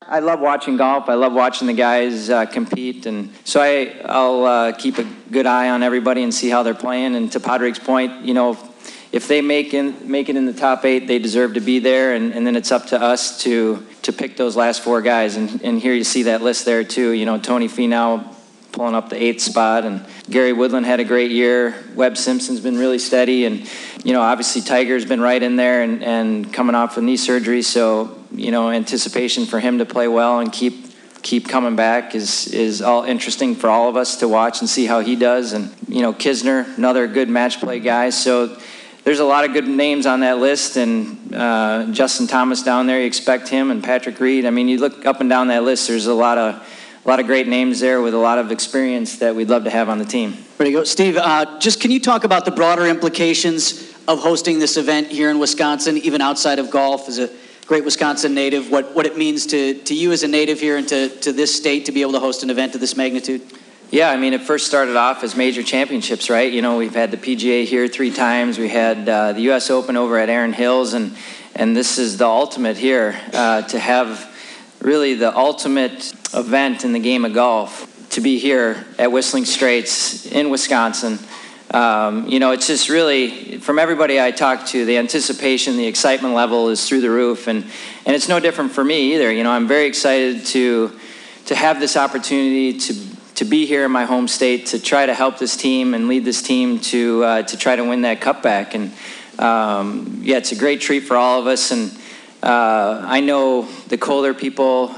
I love watching golf. I love watching the guys compete, and so I'll keep a good eye on everybody and see how they're playing. And to Padraig's point, if they make it in the top 8, they deserve to be there, and then it's up to us to pick those last 4 guys. And here you see that list there too. Tony Finau pulling up the 8th spot, and Gary Woodland had a great year. Webb Simpson's been really steady, and obviously Tiger's been right in there and coming off of knee surgery. So anticipation for him to play well and keep coming back is all interesting for all of us to watch and see how he does. And Kisner, another good match play guy. So there's a lot of good names on that list, and Justin Thomas down there, you expect him, and Patrick Reed. I mean, you look up and down that list, there's a lot of great names there with a lot of experience that we'd love to have on the team. Ready to go. Steve, just can you talk about the broader implications of hosting this event here in Wisconsin, even outside of golf, as a great Wisconsin native, what it means to you as a native here and to this state to be able to host an event of this magnitude? Yeah, I mean, it first started off as major championships, right? We've had the PGA here 3 times. We had the U.S. Open over at Erin Hills, and this is the ultimate here to have really the ultimate event in the game of golf, to be here at Whistling Straits in Wisconsin. It's just really, from everybody I talk to, the anticipation, the excitement level is through the roof, and it's no different for me either. I'm very excited to have this opportunity to be here in my home state, to try to help this team and lead this team to try to win that cup back. And it's a great treat for all of us. And I know the Kohler people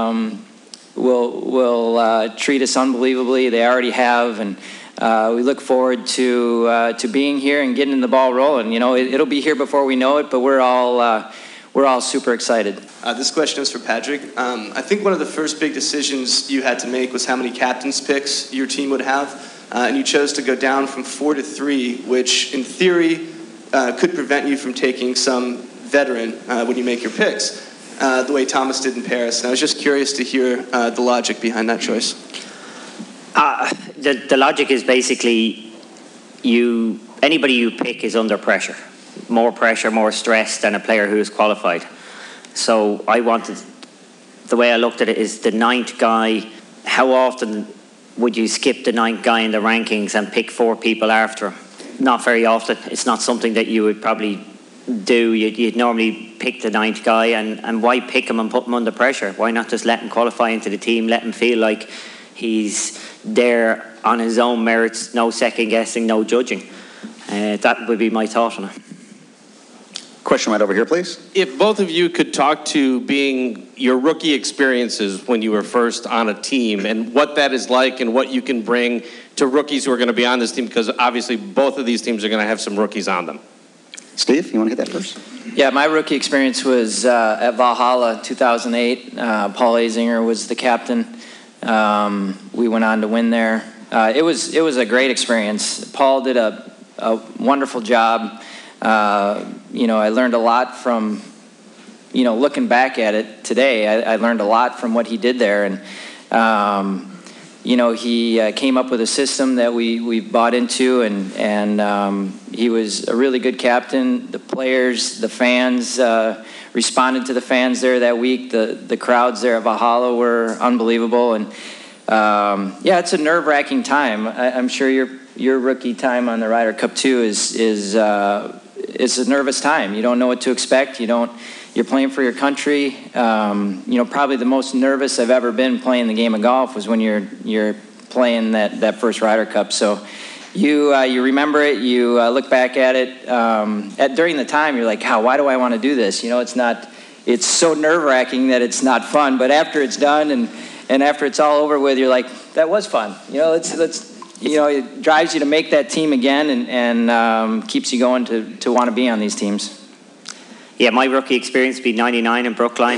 will treat us unbelievably. They already have, and we look forward to being here and getting the ball rolling. It'll be here before we know it, but we're all super excited. This question is for Padraig. I think one of the first big decisions you had to make was how many captain's picks your team would have, and you chose to go down from 4 to 3, which in theory could prevent you from taking some veteran when you make your picks, the way Thomas did in Paris. And I was just curious to hear the logic behind that choice. The logic is basically anybody you pick is under pressure. More pressure, more stress than a player who is qualified. So the way I looked at it is the 9th guy, how often would you skip the 9th guy in the rankings and pick 4 people after him? Not very often. It's not something that you would probably do. You'd normally pick the 9th guy, and why pick him and put him under pressure? Why not just let him qualify into the team, let him feel like he's there on his own merits, no second guessing, no judging? That would be my thought on it. Question right over here, please. If both of you could talk to being your rookie experiences when you were first on a team and what that is like and what you can bring to rookies who are going to be on this team, because obviously both of these teams are going to have some rookies on them. Steve, you want to hit that first? Yeah, my rookie experience was at Valhalla 2008. Paul Azinger was the captain. We went on to win there. It was a great experience. Paul did a wonderful job. I learned a lot from, looking back at it today, I learned a lot from what he did there. And, he came up with a system that we bought into, and he was a really good captain. The players, the fans responded to the fans there that week. The crowds there at Valhalla were unbelievable. And, it's a nerve-wracking time. I'm sure your rookie time on the Ryder Cup too is a nervous time. You don't know what to expect. You're playing for your country. Probably the most nervous I've ever been playing the game of golf was when you're playing that first Ryder Cup. So you remember it. You look back at it. During the time, you're like, why do I want to do this? It's so nerve-wracking that it's not fun. But after it's done and after it's all over with, you're like, that was fun. It drives you to make that team again and keeps you going to want to be on these teams. Yeah, my rookie experience would be 99 in Brookline.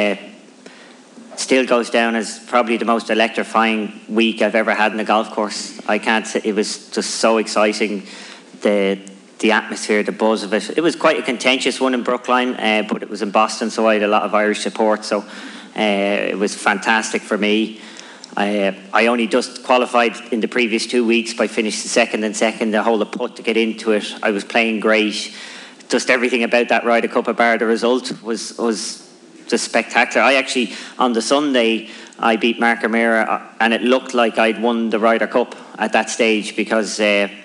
Still goes down as probably the most electrifying week I've ever had in a golf course. It was just so exciting, the atmosphere, the buzz of it. It was quite a contentious one in Brookline, but it was in Boston, so I had a lot of Irish support, so it was fantastic for me. I only just qualified in the previous 2 weeks by finishing second, the hole of putt to get into it. I was playing great. Just everything about that Ryder Cup, bar the result, was just spectacular. I actually, on the Sunday, I beat Mark O'Meara, and it looked like I'd won the Ryder Cup at that stage because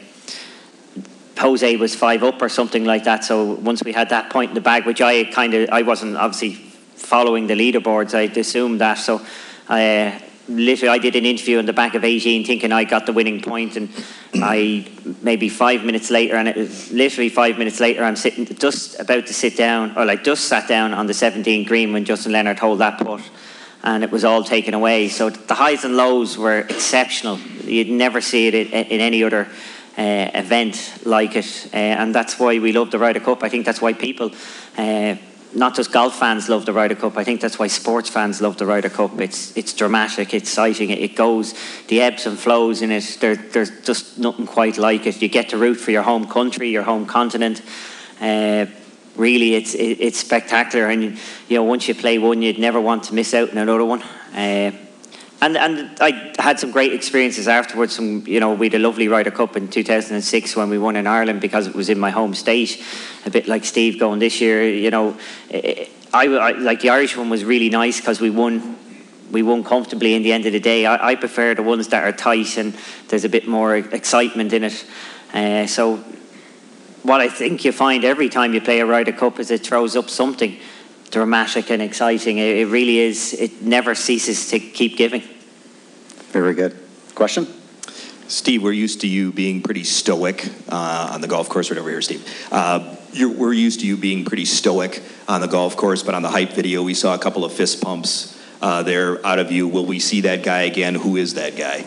Jose was 5 up or something like that. So once we had that point in the bag, which I wasn't obviously following the leaderboards, I'd assumed that. So literally, I did an interview in the back of 18 thinking I got the winning point, and maybe 5 minutes later, and it was literally 5 minutes later, I'm just about to sit down, or like just sat down on the 17th green when Justin Leonard held that putt, and it was all taken away. So the highs and lows were exceptional. You'd never see it in any other event like it, and that's why we love the Ryder Cup. I think that's why people, not just golf fans, love the Ryder Cup. I think that's why sports fans love the Ryder Cup. It's dramatic, exciting. It goes, the ebbs and flows in it. There's just nothing quite like it. You get to root for your home country, your home continent. Really, it's spectacular. And once you play one, you'd never want to miss out on another one. And I had some great experiences afterwards. We had a lovely Ryder Cup in 2006 when we won in Ireland because it was in my home state. A bit like Steve going this year. I like the Irish one was really nice because we won comfortably in the end of the day. I prefer the ones that are tight and there's a bit more excitement in it. So what I think you find every time you play a Ryder Cup is it throws up something dramatic and exciting. It really is. It never ceases to keep giving. Very good. Question? Steve, we're used to you being pretty stoic on the golf course. Right over here, Steve. We're used to you being pretty stoic on the golf course, but on the hype video, we saw a couple of fist pumps there out of you. Will we see that guy again? Who is that guy?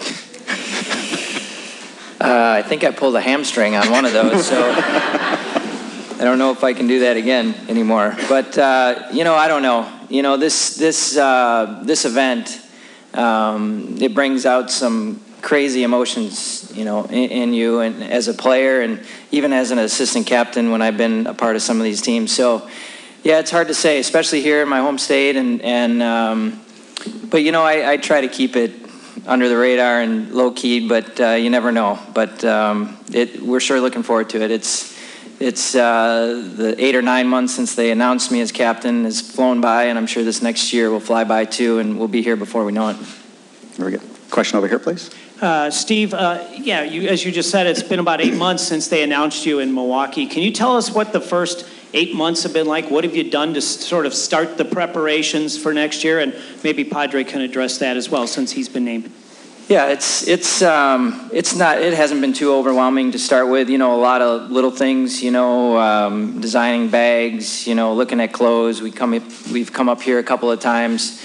I think I pulled a hamstring on one of those, so I don't know if I can do that again anymore. But I don't know. This event, it brings out some crazy emotions, in you, and as a player, and even as an assistant captain when I've been a part of some of these teams. So, yeah, it's hard to say, especially here in my home state, but I try to keep it under the radar and low key, but you never know. But we're sure looking forward to it. It's the 8 or 9 months since they announced me as captain has flown by, and I'm sure this next year will fly by too, and we'll be here before we know it. Very good. Question over here, please. Steve, as you just said, it's been about 8 months since they announced you in Milwaukee. Can you tell us what the first 8 months have been like? What have you done to sort of start the preparations for next year? And maybe Padre can address that as well, since he's been named. Yeah, it hasn't been too overwhelming to start with. A lot of little things. Designing bags. Looking at clothes. We've come up here a couple of times.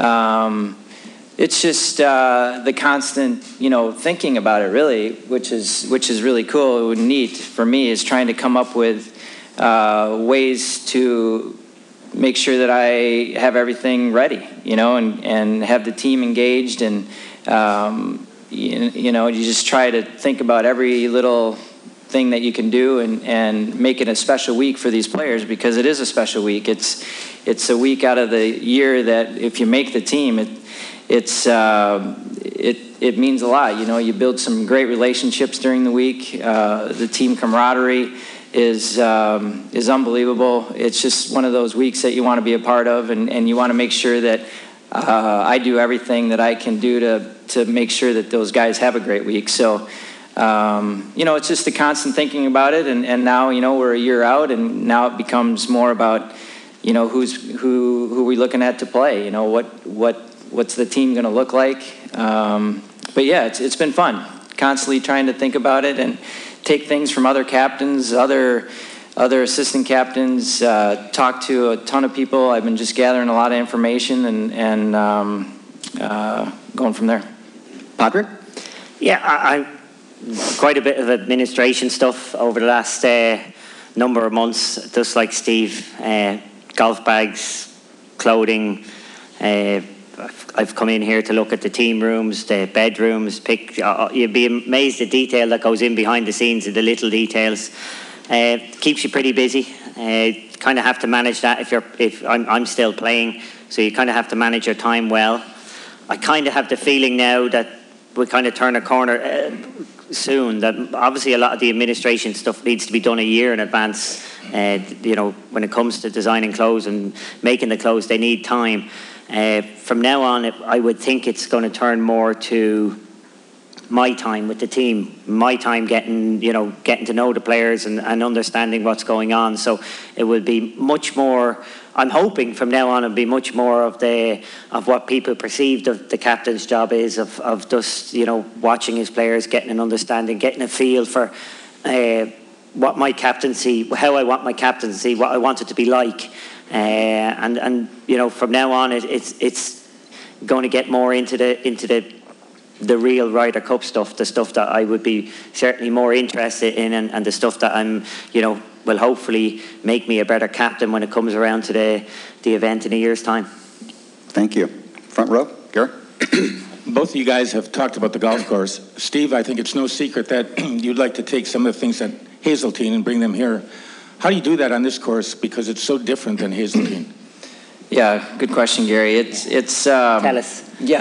It's just the constant, thinking about it, really, which is really cool and neat for me, is trying to come up with ways to make sure that I have everything ready, and have the team engaged, and you just try to think about every little thing that you can do, and make it a special week for these players, because it is a special week. It's a week out of the year that if you make the team, it means a lot. You build some great relationships during the week. The team camaraderie is unbelievable. It's just one of those weeks that you want to be a part of, and you want to make sure that I do everything that I can do to make sure that those guys have a great week. So, it's just the constant thinking about it, and now, we're a year out, and now it becomes more about, who we looking at to play, what's the team going to look like. But yeah, it's been fun, constantly trying to think about it and take things from other captains, other assistant captains, talk to a ton of people. I've been just gathering a lot of information and going from there. Padre? Yeah, I quite a bit of administration stuff over the last number of months, just like Steve. Golf bags, clothing. I've come in here to look at the team rooms, the bedrooms. You'd be amazed the detail that goes in behind the scenes, the little details. Keeps you pretty busy. Kind of have to manage that if I'm still playing, so you kind of have to manage your time well. I kind of have the feeling now that we kind of turn a corner. soon. That obviously a lot of the administration stuff needs to be done a year in advance. When it comes to designing clothes and making the clothes, they need time. From now on, I would think it's going to turn more to my time with the team, my time getting to know the players and understanding what's going on. So it will be much more. I'm hoping from now on it'll be much more of what people perceived of the captain's job is of just watching his players, getting an understanding, getting a feel for what my captaincy, how I want my captaincy, what I want it to be like, and from now on it's going to get more into the real Ryder Cup stuff, the stuff that I would be certainly more interested in, and the stuff that I'm, will hopefully make me a better captain when it comes around to the event in a year's time. Thank you. Front row, Gary. Both of you guys have talked about the golf course. Steve, I think it's no secret that you'd like to take some of the things at Hazeltine and bring them here. How do you do that on this course? Because it's so different than Hazeltine. Yeah, good question, Gary. It's Tell us. Yeah.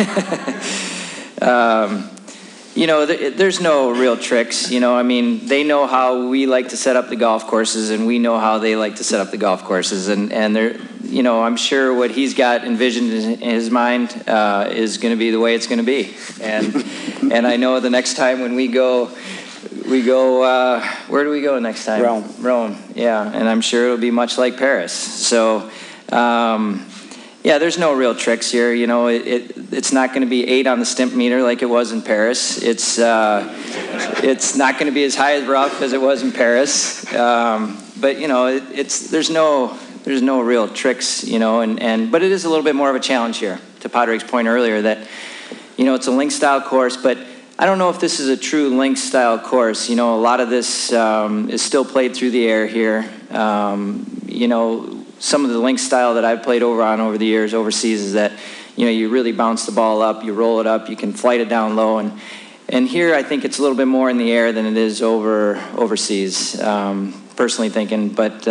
There's no real tricks. They know how we like to set up the golf courses, and we know how they like to set up the golf courses. And they're, I'm sure what he's got envisioned in his mind is going to be the way it's going to be. And I know the next time when we go. Where do we go next time? Rome. Yeah, and I'm sure it'll be much like Paris. So. There's no real tricks here. It's not going to be 8 on the stimp meter like it was in Paris. It's not going to be as high as rough as it was in Paris. But there's no real tricks. But it is a little bit more of a challenge here. To Padraig's point earlier, that it's a link style course, but I don't know if this is a true link style course. A lot of this is still played through the air here. Some of the link style that I've played over the years overseas is that, you really bounce the ball up, you roll it up, you can flight it down low. And here I think it's a little bit more in the air than it is overseas, personally thinking. But,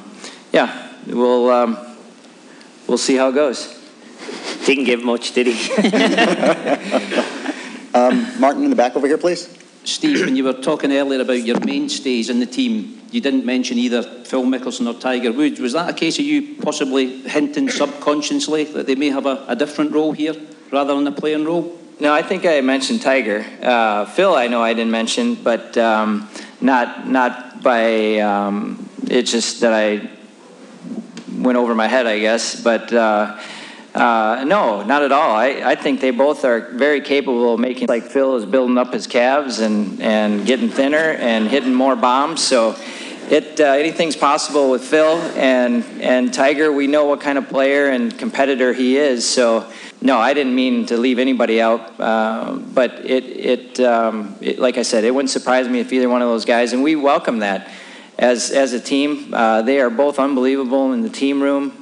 we'll see how it goes. Didn't give much, did he? Martin in the back over here, please. Steve, when you were talking earlier about your mainstays in the team, you didn't mention either Phil Mickelson or Tiger Woods. Was that a case of you possibly hinting subconsciously that they may have a different role here rather than a playing role? No, I think I mentioned Tiger. Phil, I know I didn't mention, but not by. It's just that I went over my head, I guess. But no, not at all. I think they both are very capable of making. Like Phil is building up his calves and getting thinner and hitting more bombs. So anything's possible with Phil and Tiger. We know what kind of player and competitor he is. So no, I didn't mean to leave anybody out. But it like I said, it wouldn't surprise me if either one of those guys. And we welcome that as a team. They are both unbelievable in the team room.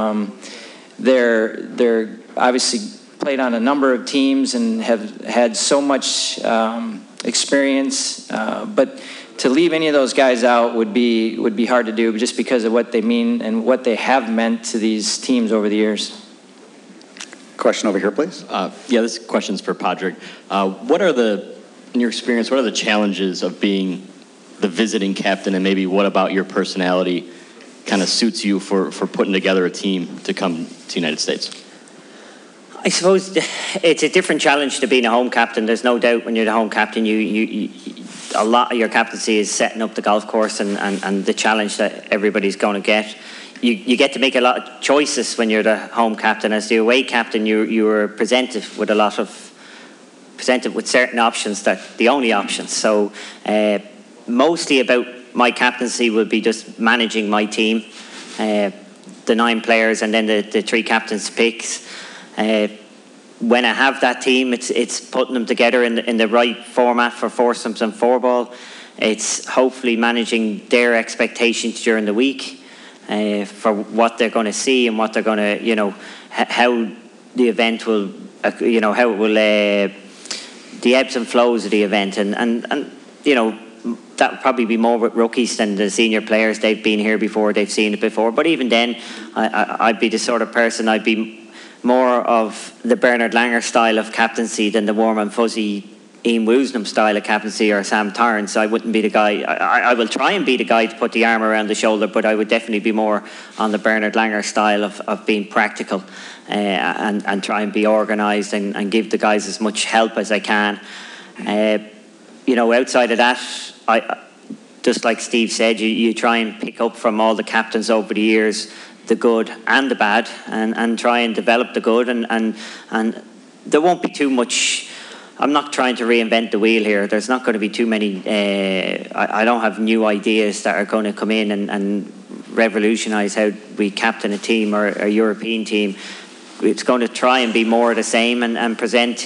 They're obviously played on a number of teams and have had so much experience, but to leave any of those guys out would be hard to do just because of what they mean and what they have meant to these teams over the years. Question over here, please. This question's for Padraig. In your experience, what are the challenges of being the visiting captain, and maybe what about your personality kind of suits you for putting together a team to come to the United States? I suppose it's a different challenge to being a home captain. There's no doubt when you're the home captain, you a lot of your captaincy is setting up the golf course and the challenge that everybody's going to get. You get to make a lot of choices when you're the home captain. As the away captain, you were presented with certain options, that the only options. So mostly about my captaincy will be just managing my team, the 9 players, and then the 3 captains' picks. When I have that team, it's putting them together in the right format for foursomes and 4-ball. It's hopefully managing their expectations during the week for what they're going to see and what they're going to, how the event will, how it will, the ebbs and flows of the event, and that would probably be more with rookies than the senior players. They've been here before, they've seen it before. But even then, I'd be the sort of person, I'd be more of the Bernard Langer style of captaincy than the warm and fuzzy Ian Woosnam style of captaincy or Sam Torrance. I wouldn't be the guy. I will try and be the guy to put the arm around the shoulder, but I would definitely be more on the Bernard Langer style of being practical and try and be organised and give the guys as much help as I can. Outside of that, just like Steve said, you try and pick up from all the captains over the years the good and the bad, and try and develop the good, and there won't be too much. I'm not trying to reinvent the wheel here. There's not going to be too many. I don't have new ideas that are going to come in and revolutionise how we captain a team or a European team. It's going to try and be more of the same and present,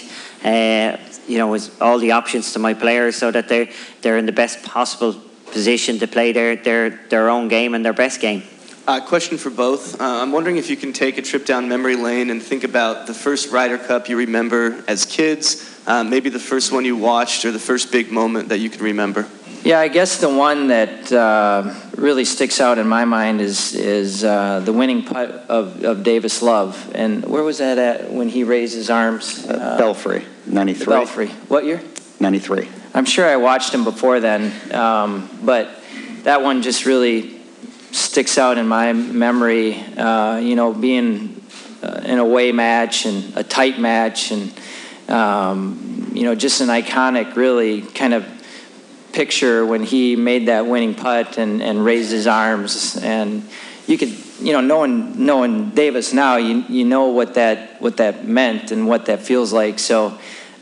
with all the options to my players so that they're in the best possible position to play their own game and their best game. Question for both. I'm wondering if you can take a trip down memory lane and think about the first Ryder Cup you remember as kids, maybe the first one you watched or the first big moment that you can remember. Yeah, I guess the one that really sticks out in my mind is the winning putt of Davis Love. And where was that at when he raised his arms? Belfry, 93. Belfry. What year? 93. I'm sure I watched him before then, but that one just really sticks out in my memory. Being an away match and a tight match, and just an iconic, really kind of picture when he made that winning putt and raised his arms. And you could, knowing Davis now, you know what that meant and what that feels like. So.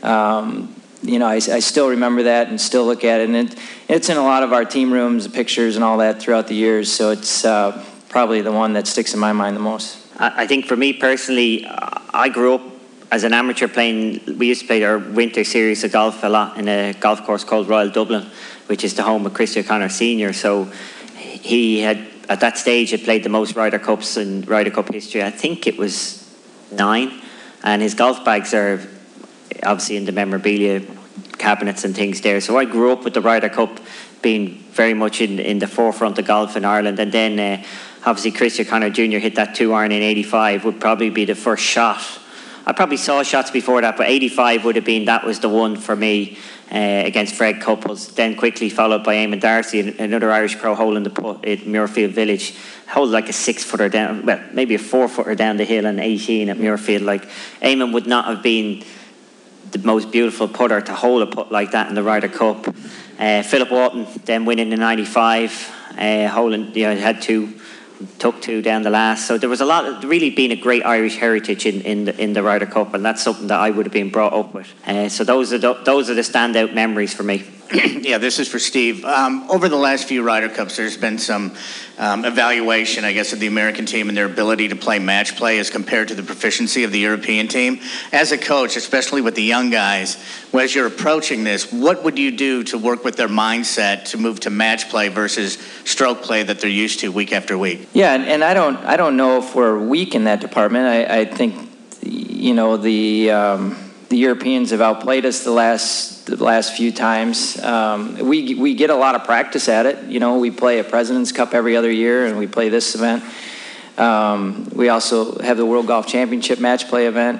I still remember that and still look at it. And it's in a lot of our team rooms, pictures and all that throughout the years. So it's probably the one that sticks in my mind the most. I think for me personally, I grew up as an amateur playing. We used to play our winter series of golf a lot in a golf course called Royal Dublin, which is the home of Christy O'Connor Sr. So he had, at that stage, had played the most Ryder Cups in Ryder Cup history. I think it was 9. And his golf bags are obviously in the memorabilia cabinets and things there. So I grew up with the Ryder Cup being very much in the forefront of golf in Ireland. And then obviously Christy O'Connor Jr. hit that 2-iron in 85 would probably be the first shot. I probably saw shots before that, but 85 would have been, that was the one for me against Fred Couples. Then quickly followed by Eamon Darcy, another Irish pro hole in the putt at Muirfield Village. Hole like a 6-footer down, well, maybe a 4-footer down the hill, and 18 at Muirfield. Like, Eamon would not have been the most beautiful putter to hold a putt like that in the Ryder Cup. Philip Walton then winning in 95, holding, had took 2 down the last. So there was a lot, really been a great Irish heritage in the Ryder Cup, and that's something that I would have been brought up with. So those are the standout memories for me. Yeah, this is for Steve. Over the last few Ryder Cups, there's been some evaluation, I guess, of the American team and their ability to play match play as compared to the proficiency of the European team. As a coach, especially with the young guys, as you're approaching this, what would you do to work with their mindset to move to match play versus stroke play that they're used to week after week? Yeah, and I don't know if we're weak in that department. I think, the Europeans have outplayed us the last few times. We get a lot of practice at it. We play a President's Cup every other year, and we play this event. We also have the World Golf Championship match play event.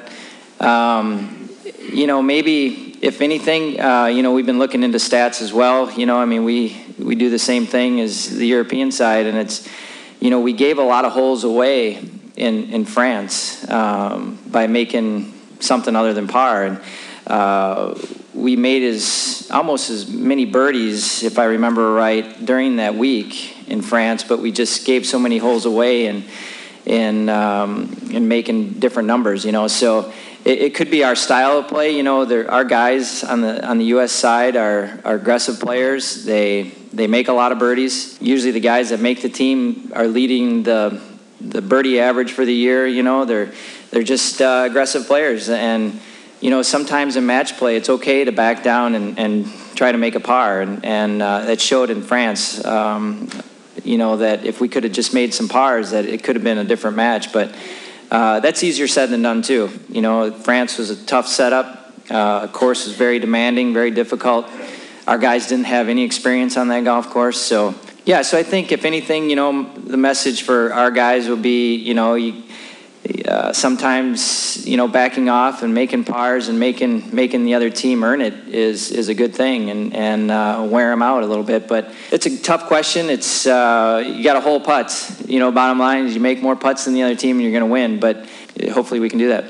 Maybe if anything, we've been looking into stats as well. We do the same thing as the European side, and it's, we gave a lot of holes away in France by making something other than par, and we made almost as many birdies, if I remember right, during that week in France, but we just gave so many holes away and making different numbers, So it could be our style of play. Our guys on the U.S. side are aggressive players. They make a lot of birdies. Usually the guys that make the team are leading the birdie average for the year. They're just aggressive players, and sometimes in match play it's okay to back down and try to make a par, and that showed in France. That if we could have just made some pars, that it could have been a different match, but that's easier said than done too. France was a tough setup. Course was very demanding, very difficult. Our guys didn't have any experience on that golf course, so I think if anything, the message for our guys would be, sometimes, you know, backing off and making pars and making the other team earn it is a good thing, and wear them out a little bit. But it's a tough question. It's you got to hole putts. You know, bottom line is you make more putts than the other team and you're going to win. But hopefully we can do that.